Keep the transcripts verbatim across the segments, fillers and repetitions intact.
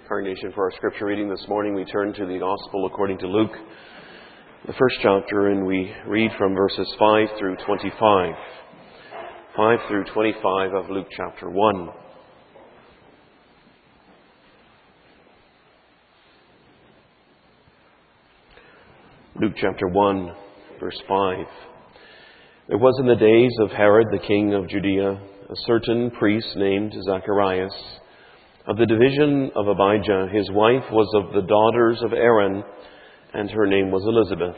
Congregation, for our scripture reading this morning, we turn to the Gospel according to Luke, the first chapter, and we read from verses five through twenty-five. five through twenty-five of Luke chapter one. Luke chapter one, verse five. There was in the days of Herod the king of Judea a certain priest named Zacharias, of the division of Abijah. His wife was of the daughters of Aaron, and her name was Elizabeth.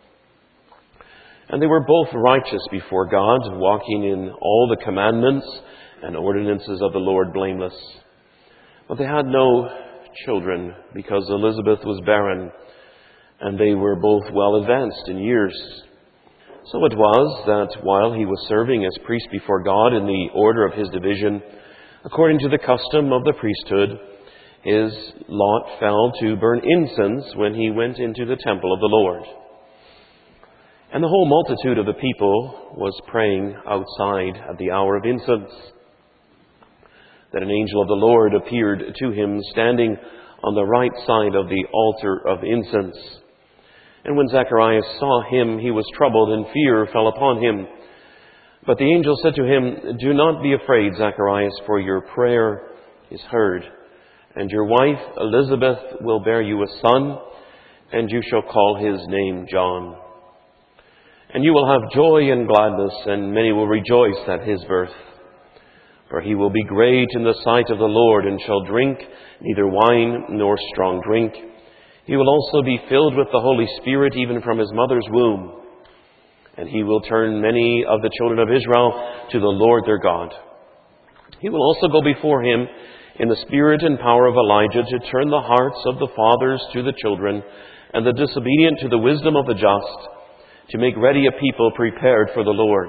And they were both righteous before God, walking in all the commandments and ordinances of the Lord blameless. But they had no children, because Elizabeth was barren, and they were both well advanced in years. So it was that while he was serving as priest before God in the order of his division, according to the custom of the priesthood, his lot fell to burn incense when he went into the temple of the Lord. And the whole multitude of the people was praying outside at the hour of incense. Then an angel of the Lord appeared to him, standing on the right side of the altar of incense. And when Zacharias saw him, he was troubled, and fear fell upon him. But the angel said to him, "Do not be afraid, Zacharias, for your prayer is heard. And your wife Elizabeth will bear you a son, and you shall call his name John. And you will have joy and gladness, and many will rejoice at his birth. For he will be great in the sight of the Lord, and shall drink neither wine nor strong drink. He will also be filled with the Holy Spirit even from his mother's womb. And he will turn many of the children of Israel to the Lord their God. He will also go before him in the spirit and power of Elijah, to turn the hearts of the fathers to the children, and the disobedient to the wisdom of the just, to make ready a people prepared for the Lord."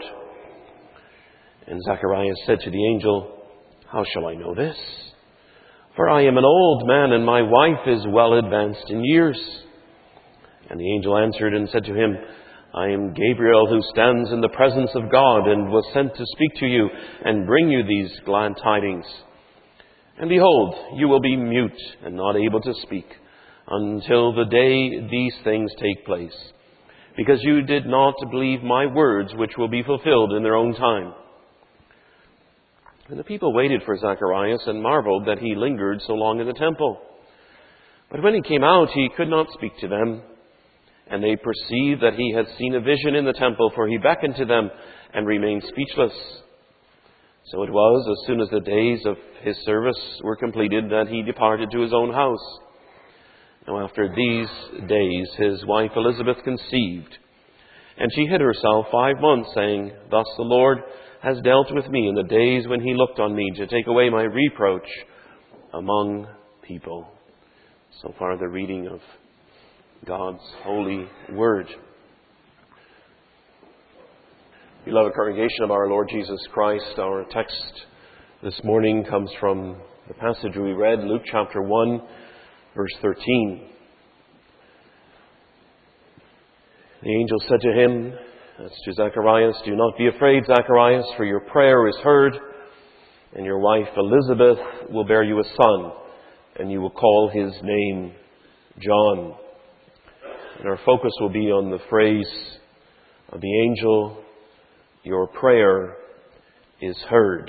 And Zacharias said to the angel, "How shall I know this? For I am an old man, and my wife is well advanced in years." And the angel answered and said to him, "I am Gabriel, who stands in the presence of God, and was sent to speak to you and bring you these glad tidings. And behold, you will be mute and not able to speak until the day these things take place, because you did not believe my words, which will be fulfilled in their own time." And the people waited for Zacharias and marveled that he lingered so long in the temple. But when he came out, he could not speak to them. And they perceived that he had seen a vision in the temple, for he beckoned to them and remained speechless. So it was, as soon as the days of his service were completed, that he departed to his own house. Now after these days his wife Elizabeth conceived, and she hid herself five months, saying, "Thus the Lord has dealt with me in the days when he looked on me to take away my reproach among people." So far the reading of God's holy word. Beloved congregation of our Lord Jesus Christ, our text this morning comes from the passage we read, Luke chapter one, verse thirteen. The angel said to him, that's to Zacharias, "Do not be afraid, Zacharias, for your prayer is heard, and your wife Elizabeth will bear you a son, and you will call his name John." And our focus will be on the phrase of the angel, "Your prayer is heard."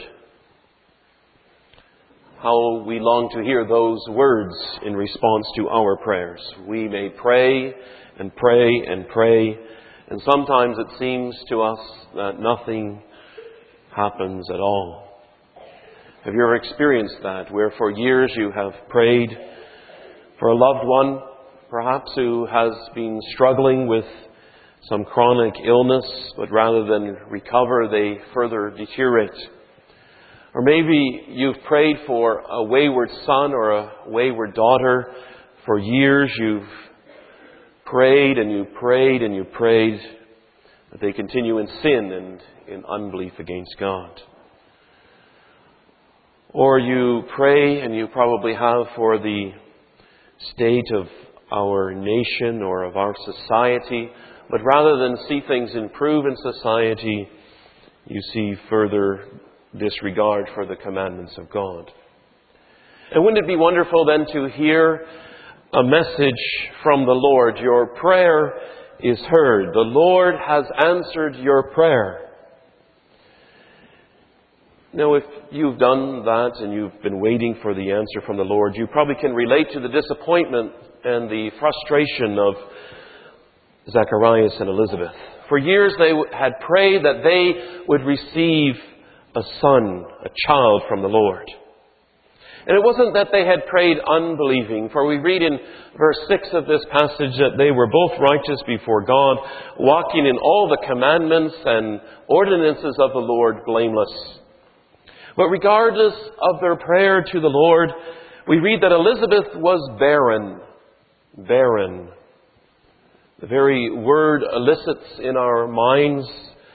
How we long to hear those words in response to our prayers. We may pray and pray and pray, and sometimes it seems to us that nothing happens at all. Have you ever experienced that, where for years you have prayed for a loved one, perhaps who has been struggling with some chronic illness, but rather than recover, they further deteriorate? Or maybe you've prayed for a wayward son or a wayward daughter. For years you've prayed and you prayed and you prayed, but they continue in sin and in unbelief against God. Or you pray, and you probably have, for the state of our nation or of our society, but rather than see things improve in society, you see further disregard for the commandments of God. And wouldn't it be wonderful then to hear a message from the Lord? Your prayer is heard. The Lord has answered your prayer. Now, if you've done that and you've been waiting for the answer from the Lord, you probably can relate to the disappointment and the frustration of Zacharias and Elizabeth. For years they had prayed that they would receive a son, a child from the Lord. And it wasn't that they had prayed unbelieving, for we read in verse six of this passage that they were both righteous before God, walking in all the commandments and ordinances of the Lord blameless. But regardless of their prayer to the Lord, we read that Elizabeth was barren. Barren. The very word elicits in our minds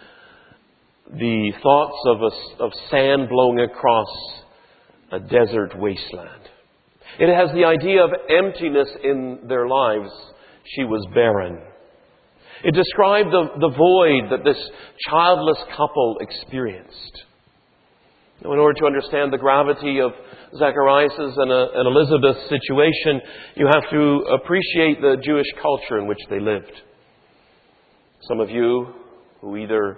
the thoughts of, a, of sand blowing across a desert wasteland. It has the idea of emptiness in their lives. She was barren. It described the, the void that this childless couple experienced. Now, in order to understand the gravity of Zacharias' and, uh, and Elizabeth's situation, you have to appreciate the Jewish culture in which they lived. Some of you who either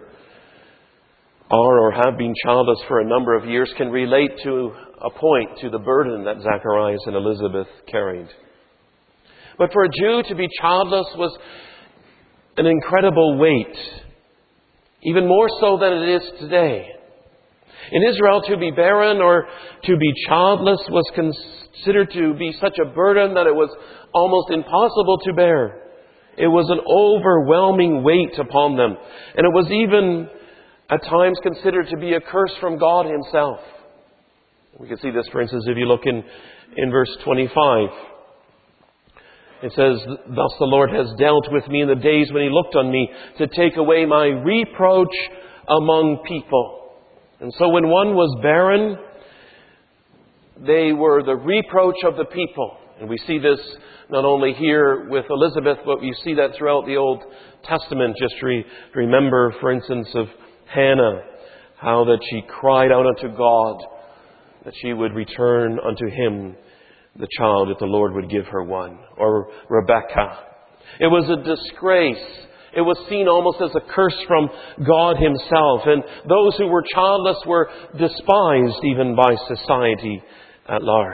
are or have been childless for a number of years can relate to a point to the burden that Zacharias and Elizabeth carried. But for a Jew to be childless was an incredible weight, even more so than it is today. In Israel, to be barren or to be childless was considered to be such a burden that it was almost impossible to bear. It was an overwhelming weight upon them. And it was even at times considered to be a curse from God Himself. We can see this, for instance, if you look in, in verse twenty-five. It says, "Thus the Lord has dealt with me in the days when He looked on me to take away my reproach among people." And so when one was barren, they were the reproach of the people. And we see this not only here with Elizabeth, but we see that throughout the Old Testament. Just re- remember, for instance, of Hannah, how that she cried out unto God that she would return unto Him the child, if the Lord would give her one. Or Rebekah. It was a disgrace. It was seen almost as a curse from God Himself. And those who were childless were despised even by society at large.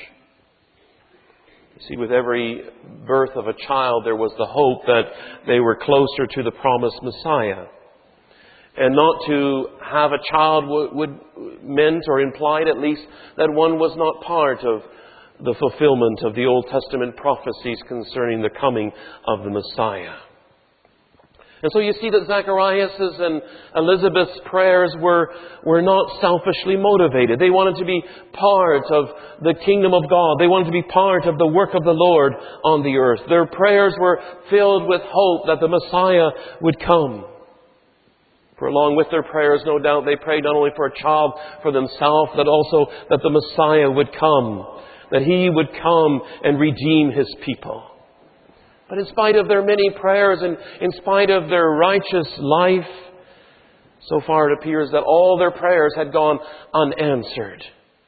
You see, with every birth of a child, there was the hope that they were closer to the promised Messiah. And not to have a child would, would meant or implied at least that one was not part of the fulfillment of the Old Testament prophecies concerning the coming of the Messiah. And so you see that Zacharias' and Elizabeth's prayers were, were not selfishly motivated. They wanted to be part of the kingdom of God. They wanted to be part of the work of the Lord on the earth. Their prayers were filled with hope that the Messiah would come. For along with their prayers, no doubt, they prayed not only for a child for themselves, but also that the Messiah would come, that He would come and redeem His people. But in spite of their many prayers and in spite of their righteous life, so far it appears that all their prayers had gone unanswered.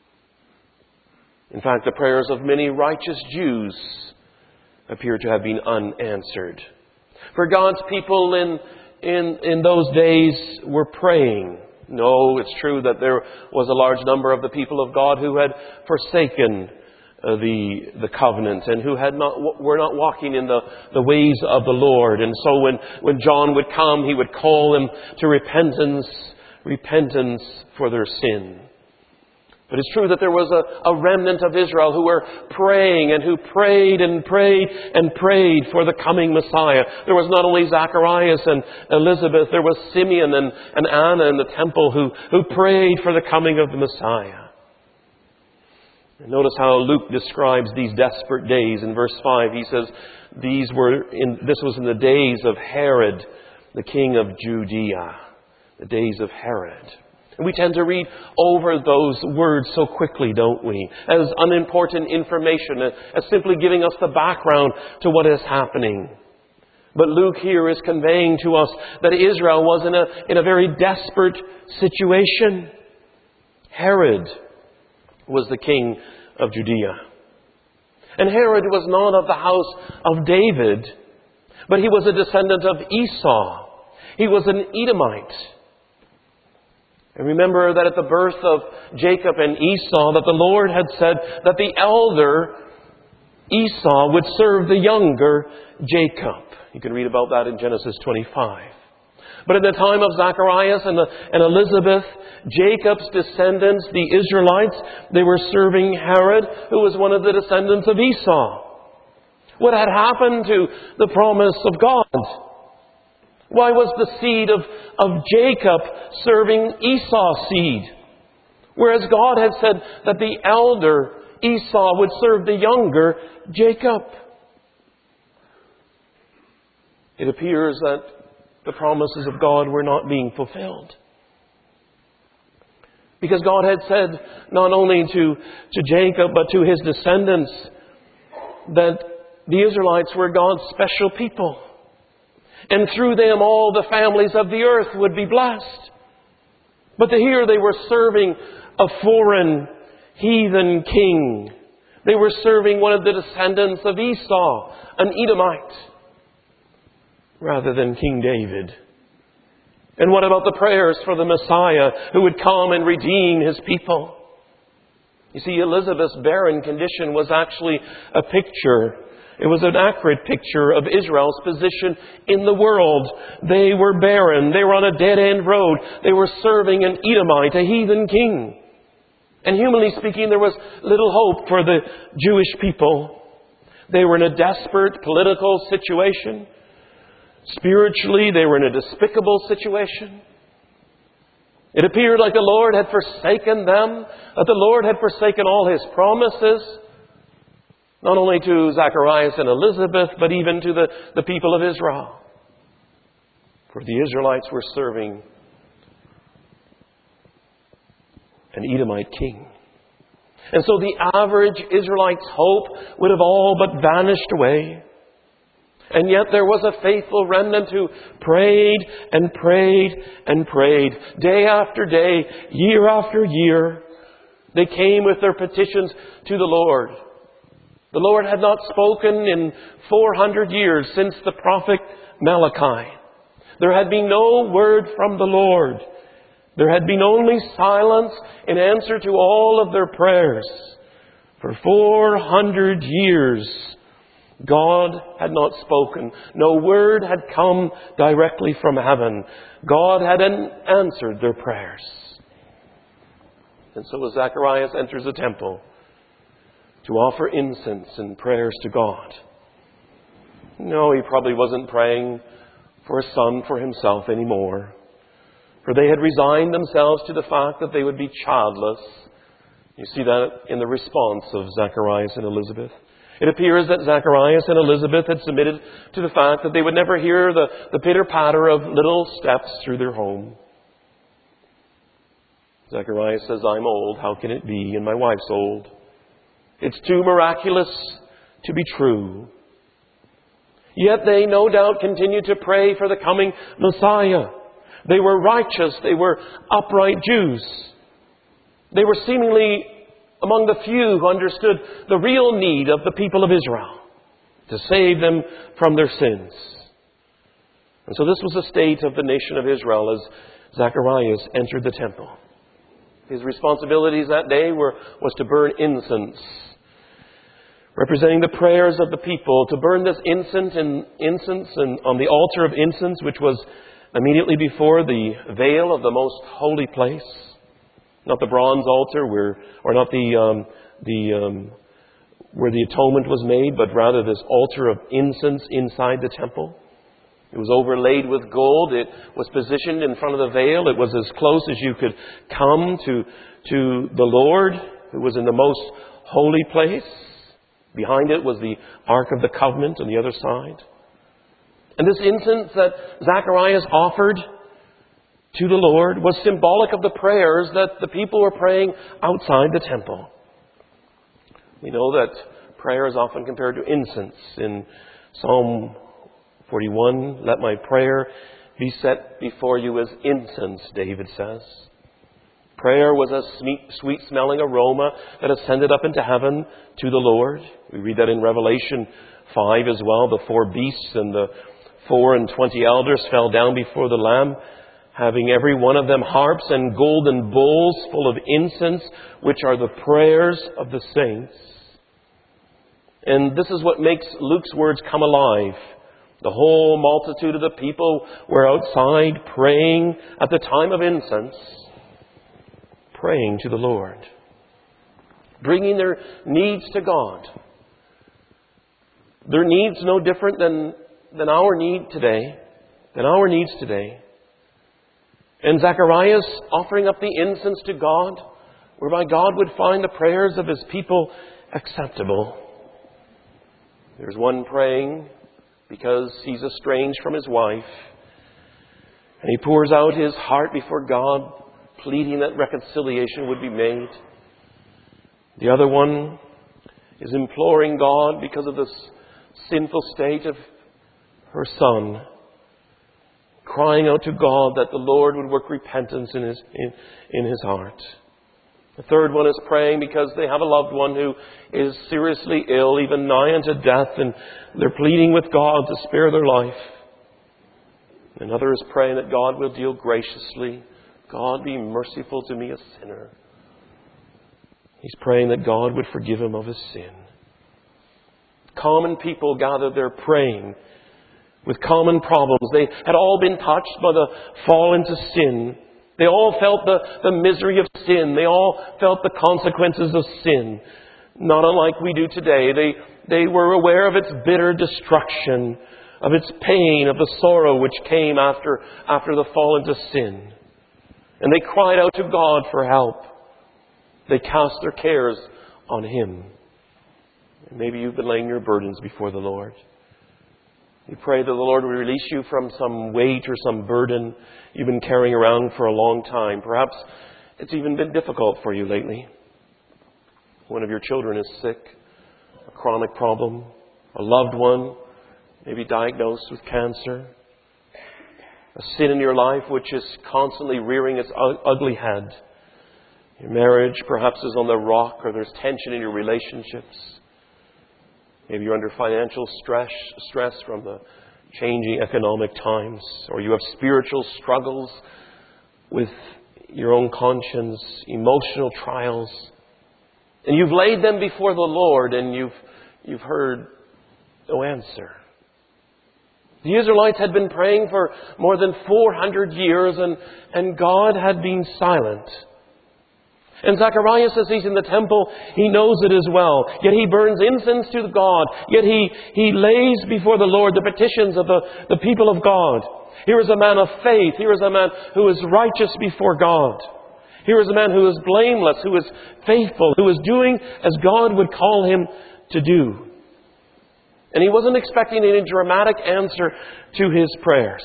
In fact, the prayers of many righteous Jews appear to have been unanswered. For God's people in, in, in those days were praying. No, it's true that there was a large number of the people of God who had forsaken Uh, the the covenant and who had not were not walking in the, the ways of the Lord. And so when, when John would come, he would call them to repentance, repentance for their sin. But it's true that there was a, a remnant of Israel who were praying and who prayed and prayed and prayed for the coming Messiah. There was not only Zacharias and Elizabeth, there was Simeon and, and Anna in the temple who, who prayed for the coming of the Messiah. Notice how Luke describes these desperate days. In verse five, he says, "These were in, this was in the days of Herod, the king of Judea." The days of Herod. And we tend to read over those words so quickly, don't we? As unimportant information, as simply giving us the background to what is happening. But Luke here is conveying to us that Israel was in a, in a very desperate situation. Herod was the king of Judea. And Herod was not of the house of David, but he was a descendant of Esau. He was an Edomite. And remember that at the birth of Jacob and Esau, that the Lord had said that the elder Esau would serve the younger Jacob. You can read about that in Genesis twenty-five. But in the time of Zacharias and, the, and Elizabeth, Jacob's descendants, the Israelites, they were serving Herod, who was one of the descendants of Esau. What had happened to the promise of God? Why was the seed of, of Jacob serving Esau's seed? Whereas God had said that the elder Esau would serve the younger Jacob. It appears that the promises of God were not being fulfilled. Because God had said not only to, to Jacob but to his descendants that the Israelites were God's special people. And through them all the families of the earth would be blessed. But here they were serving a foreign heathen king. They were serving one of the descendants of Esau, an Edomite, rather than King David. And what about the prayers for the Messiah who would come and redeem his people? You see, Elizabeth's barren condition was actually a picture. It was an accurate picture of Israel's position in the world. They were barren. They were on a dead-end road. They were serving an Edomite, a heathen king. And humanly speaking, there was little hope for the Jewish people. They were in a desperate political situation. Spiritually, they were in a despicable situation. It appeared like the Lord had forsaken them, that the Lord had forsaken all His promises, not only to Zacharias and Elizabeth, but even to the, the people of Israel. For the Israelites were serving an Edomite king. And so the average Israelite's hope would have all but vanished away. And yet there was a faithful remnant who prayed and prayed and prayed. Day after day, year after year, they came with their petitions to the Lord. The Lord had not spoken in four hundred years since the prophet Malachi. There had been no word from the Lord. There had been only silence in answer to all of their prayers. For four hundred years, God had not spoken. No word had come directly from heaven. God hadn't answered their prayers. And so as Zacharias enters the temple to offer incense and prayers to God, no, he probably wasn't praying for a son for himself anymore. For they had resigned themselves to the fact that they would be childless. You see that in the response of Zacharias and Elizabeth. It appears that Zacharias and Elizabeth had submitted to the fact that they would never hear the, the pitter-patter of little steps through their home. Zacharias says, I'm old, how can it be? And my wife's old. It's too miraculous to be true. Yet they no doubt continued to pray for the coming Messiah. They were righteous. They were upright Jews. They were seemingly among the few who understood the real need of the people of Israel to save them from their sins. And so this was the state of the nation of Israel as Zacharias entered the temple. His responsibilities that day were was to burn incense, representing the prayers of the people, to burn this incense and incense and on the altar of incense, which was immediately before the veil of the most holy place. Not the bronze altar where, or not the, um, the, um, where the atonement was made, but rather this altar of incense inside the temple. It was overlaid with gold. It was positioned in front of the veil. It was as close as you could come to, to the Lord, who was in the most holy place. Behind it was the Ark of the Covenant on the other side. And this incense that Zacharias offered to the Lord was symbolic of the prayers that the people were praying outside the temple. We know that prayer is often compared to incense. In Psalm forty-one, let my prayer be set before you as incense, David says. Prayer was a sweet-smelling aroma that ascended up into heaven to the Lord. We read that in Revelation five as well. The four beasts and the four and twenty elders fell down before the Lamb, having every one of them harps and golden bowls full of incense, which are the prayers of the saints. And this is what makes Luke's words come alive. The whole multitude of the people were outside praying at the time of incense, praying to the Lord, bringing their needs to God. Their needs no different than, than our need today, than our needs today. And Zacharias offering up the incense to God, whereby God would find the prayers of His people acceptable. There's one praying because he's estranged from his wife, and he pours out his heart before God, pleading that reconciliation would be made. The other one is imploring God because of this sinful state of her son, crying out to God that the Lord would work repentance in his, in, in his heart. The third one is praying because they have a loved one who is seriously ill, even nigh unto death, and they're pleading with God to spare their life. Another is praying that God will deal graciously. God, be merciful to me, a sinner. He's praying that God would forgive him of his sin. Common people gathered there praying with common problems. They had all been touched by the fall into sin. They all felt the, the misery of sin. They all felt the consequences of sin. Not unlike we do today. They, they were aware of its bitter destruction, of its pain, of the sorrow which came after, after the fall into sin. And they cried out to God for help. They cast their cares on Him. Maybe you've been laying your burdens before the Lord. You pray that the Lord will release you from some weight or some burden you've been carrying around for a long time. Perhaps it's even been difficult for you lately. One of your children is sick, a chronic problem, a loved one maybe diagnosed with cancer, a sin in your life which is constantly rearing its ugly head. Your marriage perhaps is on the rock, or there's tension in your relationships. Maybe you're under financial stress, stress from the changing economic times, or you have spiritual struggles with your own conscience, emotional trials. And you've laid them before the Lord, and you've, you've heard no answer. The Israelites had been praying for more than four hundred years, and, and God had been silent. And Zacharias, as he's in the temple, he knows it as well. Yet he burns incense to God. Yet he, he lays before the Lord the petitions of the, the people of God. Here is a man of faith. Here is a man who is righteous before God. Here is a man who is blameless, who is faithful, who is doing as God would call him to do. And he wasn't expecting any dramatic answer to his prayers.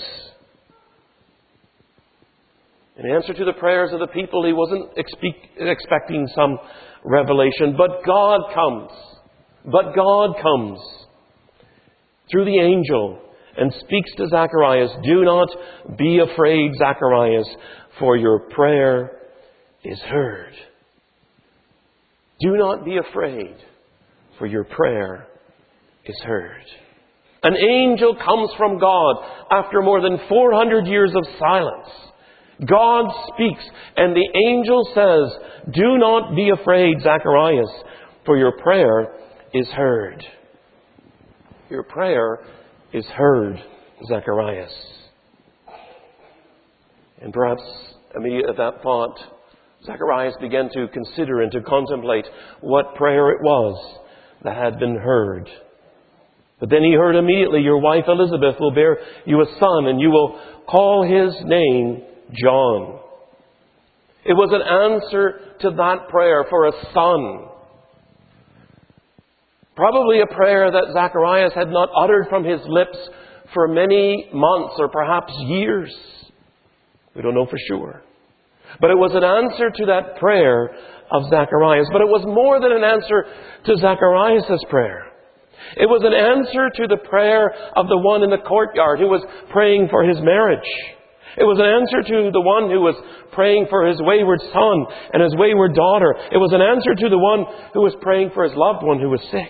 In answer to the prayers of the people, he wasn't expe- expecting some revelation. But God comes. But God comes through the angel and speaks to Zacharias. Do not be afraid, Zacharias, for your prayer is heard. Do not be afraid, for your prayer is heard. An angel comes from God after more than four hundred years of silence. God speaks, and the angel says, do not be afraid, Zacharias, for your prayer is heard. Your prayer is heard, Zacharias. And perhaps immediately at that thought, Zacharias began to consider and to contemplate what prayer it was that had been heard. But then he heard immediately, your wife Elizabeth will bear you a son, and you will call his name John. It was an answer to that prayer for a son. Probably a prayer that Zacharias had not uttered from his lips for many months or perhaps years. We don't know for sure. But it was an answer to that prayer of Zacharias. But it was more than an answer to Zacharias' prayer. It was an answer to the prayer of the one in the courtyard who was praying for his marriage. It was an answer to the one who was praying for his wayward son and his wayward daughter. It was an answer to the one who was praying for his loved one who was sick.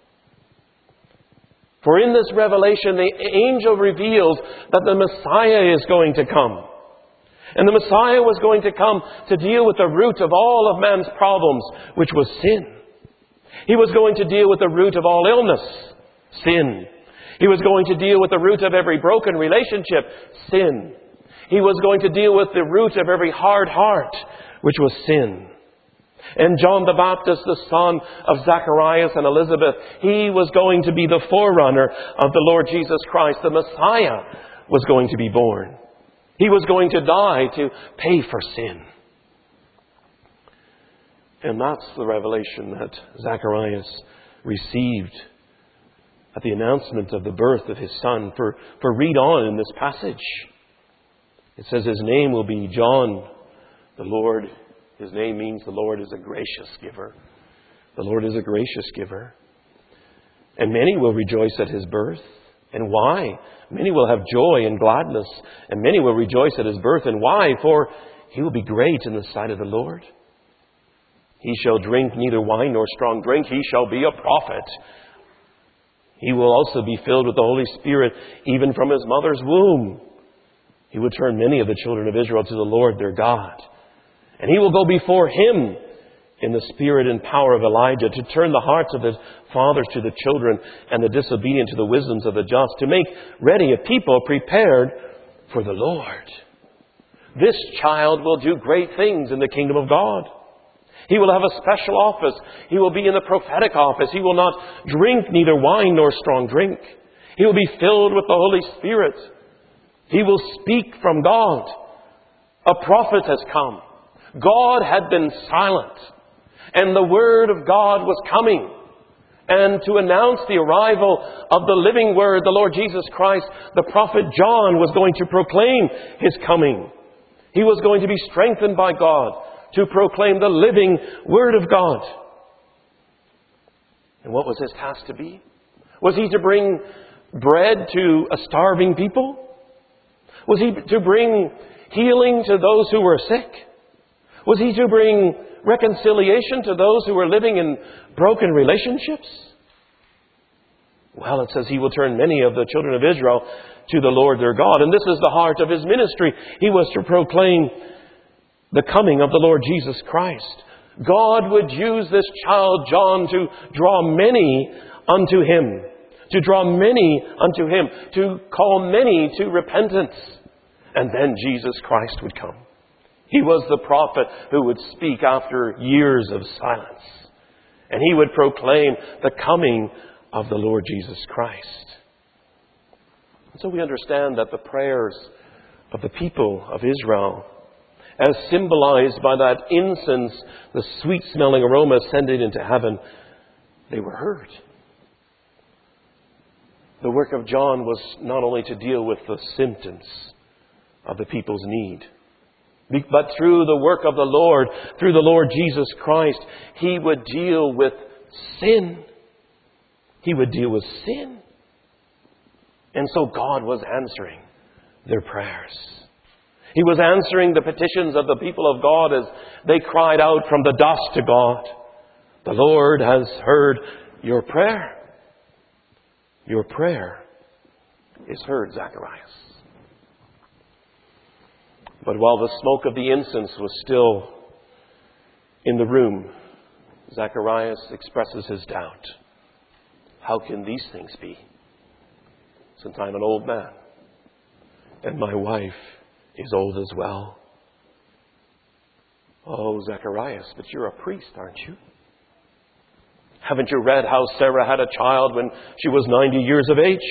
For in this revelation, the angel reveals that the Messiah is going to come. And the Messiah was going to come to deal with the root of all of man's problems, which was sin. He was going to deal with the root of all illness, sin. He was going to deal with the root of every broken relationship, sin. He was going to deal with the root of every hard heart, which was sin. And John the Baptist, the son of Zacharias and Elizabeth, he was going to be the forerunner of the Lord Jesus Christ. The Messiah was going to be born. He was going to die to pay for sin. And that's the revelation that Zacharias received at the announcement of the birth of his son. For, for read on in this passage. It says his name will be John. The Lord, his name means the Lord is a gracious giver. The Lord is a gracious giver. And many will rejoice at his birth. And why? Many will have joy and gladness. And many will rejoice at his birth. And why? For he will be great in the sight of the Lord. He shall drink neither wine nor strong drink. He shall be a prophet. He will also be filled with the Holy Spirit, even from his mother's womb. He will turn many of the children of Israel to the Lord their God. And he will go before him in the spirit and power of Elijah, to turn the hearts of the fathers to the children and the disobedient to the wisdoms of the just, to make ready a people prepared for the Lord. This child will do great things in the kingdom of God. He will have a special office. He will be in the prophetic office. He will not drink neither wine nor strong drink. He will be filled with the Holy Spirit. He will speak from God. A prophet has come. God had been silent, and the Word of God was coming. And to announce the arrival of the living Word, the Lord Jesus Christ, the prophet John was going to proclaim his coming. He was going to be strengthened by God to proclaim the living Word of God. And what was his task to be? Was he to bring bread to a starving people? Was he to bring healing to those who were sick? Was he to bring reconciliation to those who were living in broken relationships? Well, it says he will turn many of the children of Israel to the Lord their God. And this is the heart of his ministry. He was to proclaim the coming of the Lord Jesus Christ. God would use this child John to draw many unto him. To draw many unto him. To call many to repentance. And then Jesus Christ would come. He was the prophet who would speak after years of silence. And he would proclaim the coming of the Lord Jesus Christ. And so we understand that the prayers of the people of Israel, as symbolized by that incense, the sweet-smelling aroma ascended into heaven, they were heard. The work of John was not only to deal with the symptoms of the people's need, but through the work of the Lord, through the Lord Jesus Christ, he would deal with sin. He would deal with sin. And so God was answering their prayers. He was answering the petitions of the people of God as they cried out from the dust to God. The Lord has heard your prayer. Your prayer is heard, Zacharias. But while the smoke of the incense was still in the room, Zacharias expresses his doubt. How can these things be? Since I'm an old man, and my wife is old as well. Oh, Zacharias, but you're a priest, aren't you? Haven't you read how Sarah had a child when she was ninety years of age?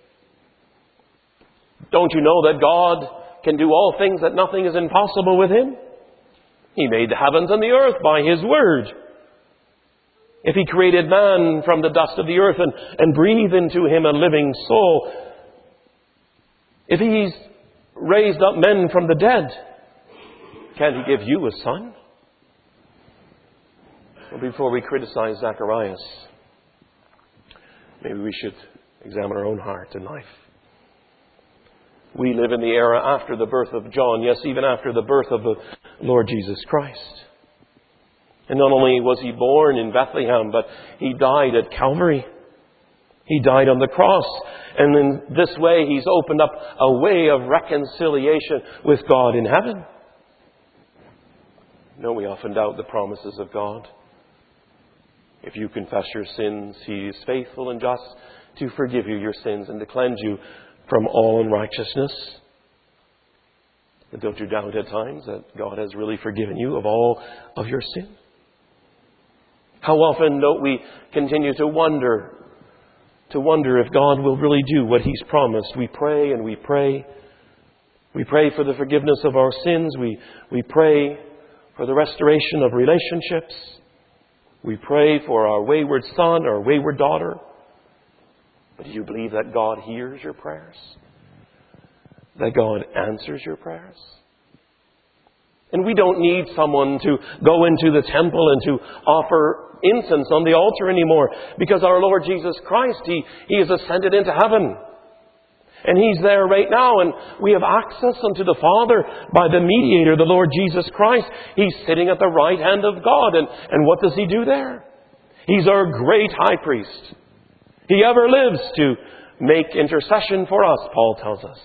Don't you know that God can do all things, that nothing is impossible with him? He made the heavens and the earth by his word. If he created man from the dust of the earth and, and breathed into him a living soul, if he's raised up men from the dead, can't he give you a son? Well, before we criticize Zacharias, maybe we should examine our own heart and life. We live in the era after the birth of John, yes, even after the birth of the Lord Jesus Christ. And not only was he born in Bethlehem, but he died at Calvary. He died on the cross. And in this way, he's opened up a way of reconciliation with God in heaven. No, we often doubt the promises of God. If you confess your sins, he is faithful and just to forgive you your sins and to cleanse you from all unrighteousness. But don't you doubt at times that God has really forgiven you of all of your sin? How often don't we continue to wonder, to wonder if God will really do what he's promised? We pray and we pray. We pray for the forgiveness of our sins. We, we pray for the restoration of relationships. We pray for our wayward son, our wayward daughter. But do you believe that God hears your prayers? That God answers your prayers? And we don't need someone to go into the temple and to offer incense on the altar anymore, because our Lord Jesus Christ, He, he has ascended into heaven. And He's there right now, and we have access unto the Father by the mediator, the Lord Jesus Christ. He's sitting at the right hand of God, and, and what does He do there? He's our great high priest. He ever lives to make intercession for us, Paul tells us.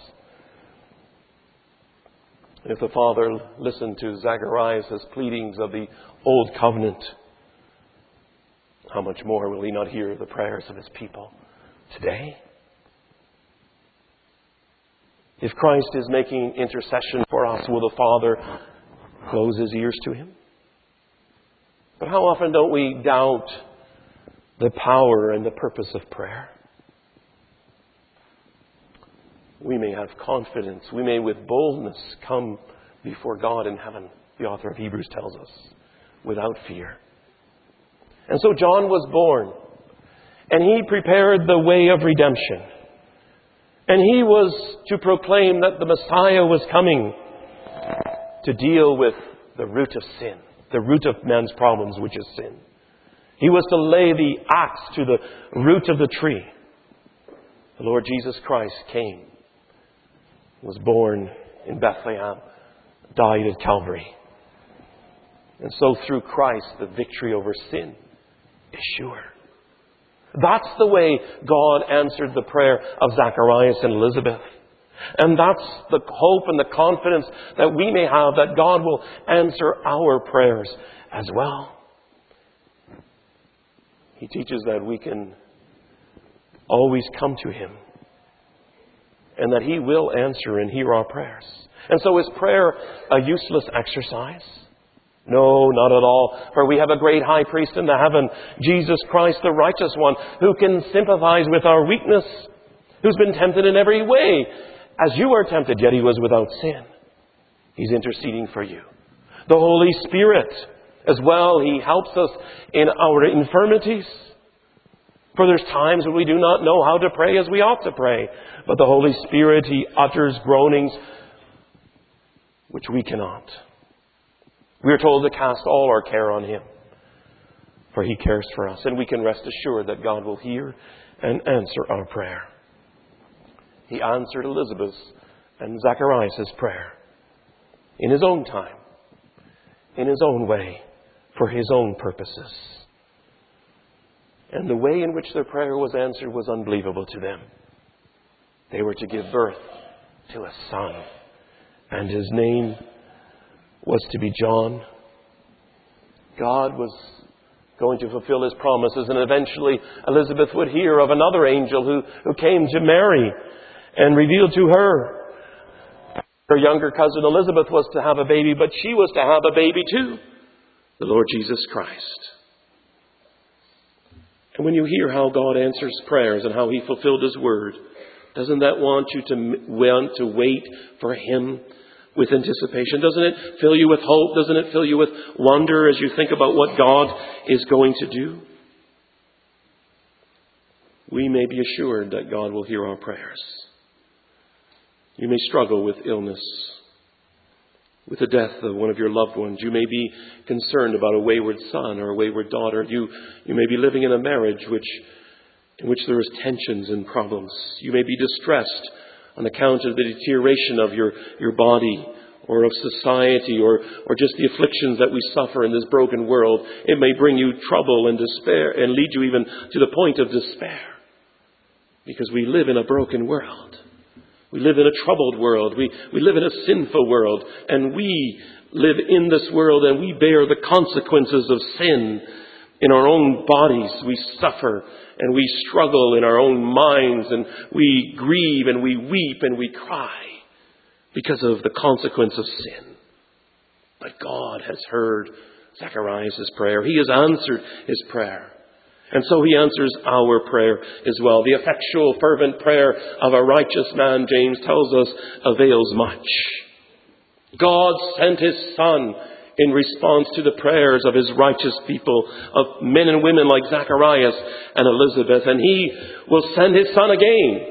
If the Father listened to Zacharias' pleadings of the Old Covenant, how much more will He not hear the prayers of His people today? If Christ is making intercession for us, will the Father close His ears to Him? But how often don't we doubt the power and the purpose of prayer? We may have confidence. We may with boldness come before God in heaven, the author of Hebrews tells us, without fear. And so John was born, and he prepared the way of redemption. And he was to proclaim that the Messiah was coming to deal with the root of sin, the root of man's problems, which is sin. He was to lay the axe to the root of the tree. The Lord Jesus Christ came, was born in Bethlehem, died at Calvary. And so through Christ, the victory over sin is sure. That's the way God answered the prayer of Zacharias and Elizabeth. And that's the hope and the confidence that we may have that God will answer our prayers as well. He teaches that we can always come to Him, and that He will answer and hear our prayers. And so is prayer a useless exercise? No, not at all. For we have a great high priest in the heaven, Jesus Christ, the righteous one, who can sympathize with our weakness, who's been tempted in every way, as you are tempted, yet He was without sin. He's interceding for you. The Holy Spirit, as well, He helps us in our infirmities. For there's times when we do not know how to pray as we ought to pray. But the Holy Spirit, He utters groanings which we cannot. We are told to cast all our care on Him, for He cares for us. And we can rest assured that God will hear and answer our prayer. He answered Elizabeth's and Zacharias' prayer in His own time, in His own way, for His own purposes. And the way in which their prayer was answered was unbelievable to them. They were to give birth to a son, and his name was to be John. God was going to fulfill His promises, and eventually Elizabeth would hear of another angel who, who came to Mary and revealed to her her younger cousin Elizabeth was to have a baby, but she was to have a baby too, the Lord Jesus Christ. And when you hear how God answers prayers and how He fulfilled His word, doesn't that want you to want to wait for Him with anticipation? Doesn't it fill you with hope? Doesn't it fill you with wonder as you think about what God is going to do? We may be assured that God will hear our prayers. You may struggle with illness, with the death of one of your loved ones. You may be concerned about a wayward son or a wayward daughter. You, you may be living in a marriage which, in which there is tensions and problems. You may be distressed on account of the deterioration of your, your body or of society or, or just the afflictions that we suffer in this broken world. It may bring you trouble and despair and lead you even to the point of despair. Because we live in a broken world. We live in a troubled world. We, we live in a sinful world. And we live in this world and we bear the consequences of sin in our own bodies. We suffer and we struggle in our own minds and we grieve and we weep and we cry because of the consequence of sin. But God has heard Zacharias' prayer. He has answered his prayer. And so he answers our prayer as well. The effectual, fervent prayer of a righteous man, James tells us, avails much. God sent his Son in response to the prayers of his righteous people, of men and women like Zacharias and Elizabeth. And he will send his Son again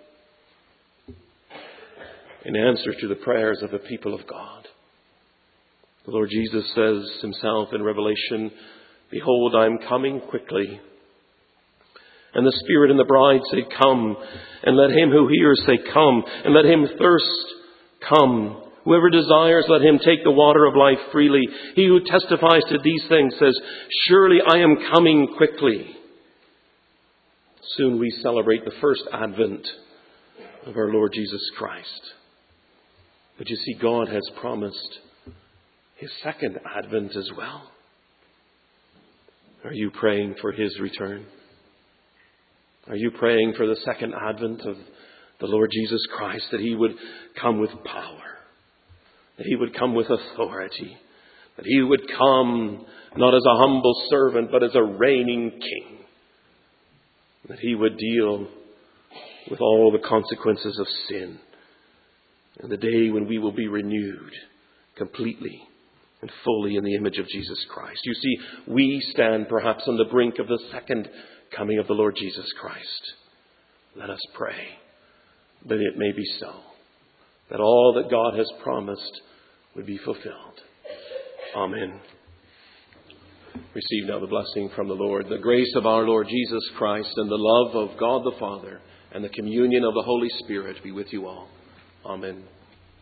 in answer to the prayers of the people of God. The Lord Jesus says himself in Revelation, behold, I am coming quickly. And the Spirit and the bride say, come. And let him who hears say, come. And let him thirst come. Whoever desires, let him take the water of life freely. He who testifies to these things says, surely I am coming quickly. Soon we celebrate the first advent of our Lord Jesus Christ. But you see, God has promised his second advent as well. Are you praying for his return? Are you praying for the second advent of the Lord Jesus Christ, that he would come with power, that he would come with authority, that he would come not as a humble servant, but as a reigning king, that he would deal with all the consequences of sin, and the day when we will be renewed completely and fully in the image of Jesus Christ. You see, we stand perhaps on the brink of the second coming of the Lord Jesus Christ. Let us pray that it may be so, that all that God has promised would be fulfilled. Amen. Receive now the blessing from the Lord. The grace of our Lord Jesus Christ and the love of God the Father and the communion of the Holy Spirit be with you all. Amen.